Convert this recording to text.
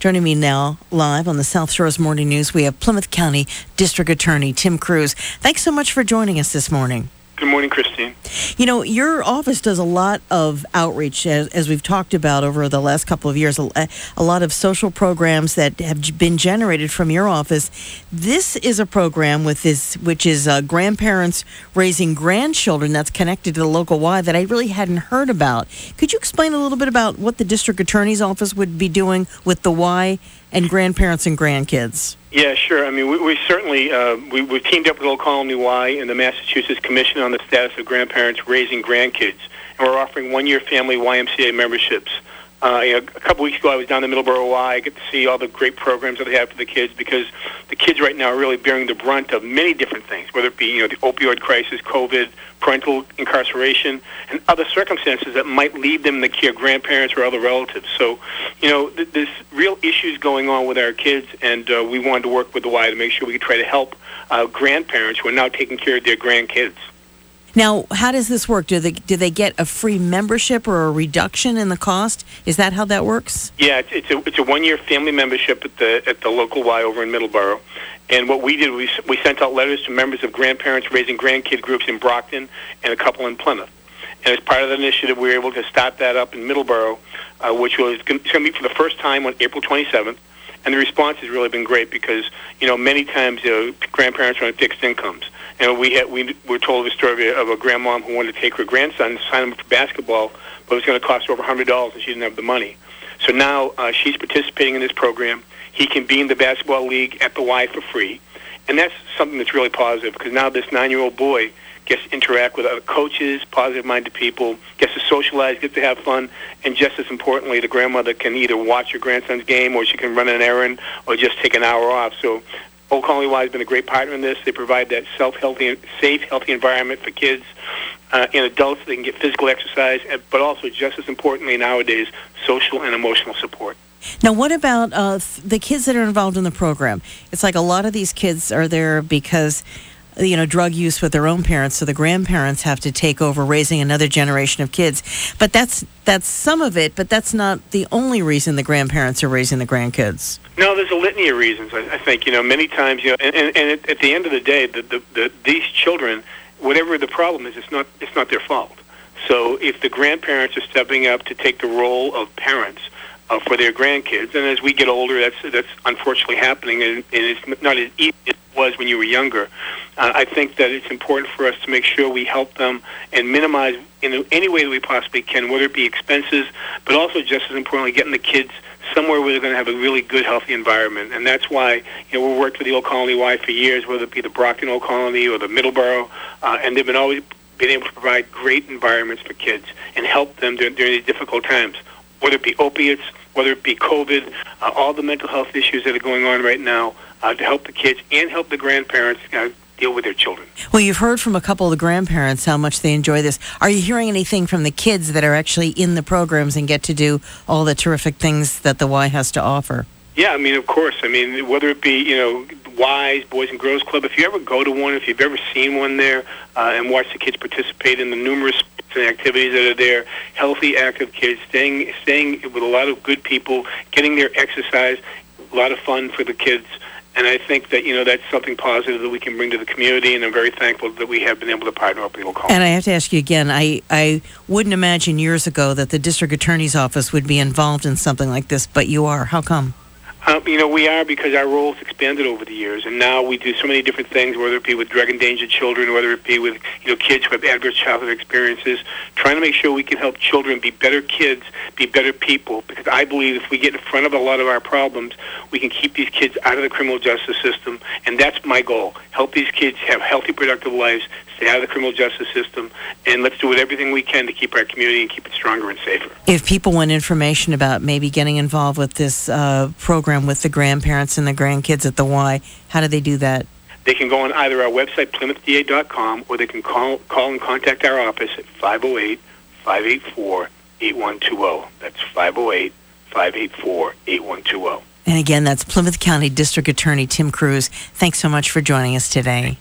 Joining me now live on the South Shores Morning News, we have Plymouth County District Attorney Tim Cruz. Thanks so much for joining us this morning. Good morning, Christine. You know, your office does a lot of outreach, as we've talked about over the last couple of years, a lot of social programs that have been generated from your office. This is a program which is grandparents raising grandchildren that's connected to the local Y that I really hadn't heard about. Could you explain a little bit about what the district attorney's office would be doing with the Y and grandparents and grandkids? Yeah, sure. I mean, we certainly, we've teamed up with Old Colony Y and the Massachusetts Commission on the Status of Grandparents Raising Grandkids, and we're offering one-year family YMCA memberships. A couple weeks ago, I was down in Middleborough Y. I get to see all the great programs that they have for the kids, because the kids right now are really bearing the brunt of many different things, whether it be, the opioid crisis, COVID, parental incarceration, and other circumstances that might leave them in the care of grandparents or other relatives. So, there's real issues going on with our kids, and we wanted to work with the Y to make sure we could try to help grandparents who are now taking care of their grandkids. Now, how does this work? Do they get a free membership or a reduction in the cost? Is that how that works? Yeah, it's a one-year family membership at the local Y over in Middleborough. And what we did, we sent out letters to members of grandparents raising grandkid groups in Brockton and a couple in Plymouth. And as part of the initiative, we were able to start that up in Middleborough, which was going to meet for the first time on April 27th. And the response has really been great because, many times grandparents are on fixed incomes. And we were told the story of a grandmom who wanted to take her grandson, sign him up for basketball, but it was going to cost her over $100 and she didn't have the money. So now she's participating in this program. He can be in the basketball league at the Y for free. And that's something that's really positive, because now this 9-year-old boy gets to interact with other coaches, positive-minded people, gets to socialize, gets to have fun, and just as importantly, the grandmother can either watch her grandson's game or she can run an errand or just take an hour off. So Old Colony Y has been a great partner in this. They provide that safe, healthy environment for kids and adults. They can get physical exercise, but also, just as importantly nowadays, social and emotional support. Now, what about the kids that are involved in the program? It's like a lot of these kids are there because, drug use with their own parents, so the grandparents have to take over raising another generation of kids. But that's some of it, but that's not the only reason the grandparents are raising the grandkids. No, there's a litany of reasons. I think, many times, and at the end of the day, these children, whatever the problem is, it's not their fault. So if the grandparents are stepping up to take the role of parents for their grandkids, and as we get older, that's unfortunately happening, and it's not as easy as it was when you were younger. I think that it's important for us to make sure we help them and minimize in any way that we possibly can, whether it be expenses, but also just as importantly, getting the kids somewhere where they're going to have a really good, healthy environment. And that's why, we've worked with the Old Colony Y for years, whether it be the Brockton Old Colony or the Middleborough, and they've always been able to provide great environments for kids and help them during these difficult times, whether it be opiates, whether it be COVID, all the mental health issues that are going on right now, to help the kids and help the grandparents deal with their children. Well, you've heard from a couple of the grandparents how much they enjoy this. Are you hearing anything from the kids that are actually in the programs and get to do all the terrific things that the Y has to offer? Yeah, of course. Whether it be, Y's, Boys and Girls Club, if you ever go to one, if you've ever seen one there and watch the kids participate in the numerous and activities that are there, healthy, active kids, staying with a lot of good people, getting their exercise, a lot of fun for the kids. And I think that, that's something positive that we can bring to the community, and I'm very thankful that we have been able to partner up with the Old Colony. And I have to ask you again, I wouldn't imagine years ago that the district attorney's office would be involved in something like this, but you are. How come? We are, because our roles expanded over the years, and now we do so many different things, whether it be with drug-endangered children, whether it be with kids who have adverse childhood experiences, trying to make sure we can help children be better kids, be better people, because I believe if we get in front of a lot of our problems, we can keep these kids out of the criminal justice system, and that's my goal. Help these kids have healthy, productive lives, stay out of the criminal justice system, and let's do everything we can to keep our community and keep it stronger and safer. If people want information about maybe getting involved with this program with the grandparents and the grandkids at the Y, how do they do that? They can go on either our website, PlymouthDA.com, or they can call and contact our office at 508-584-8120. That's 508-584-8120. And again, that's Plymouth County District Attorney Tim Cruz. Thanks so much for joining us today.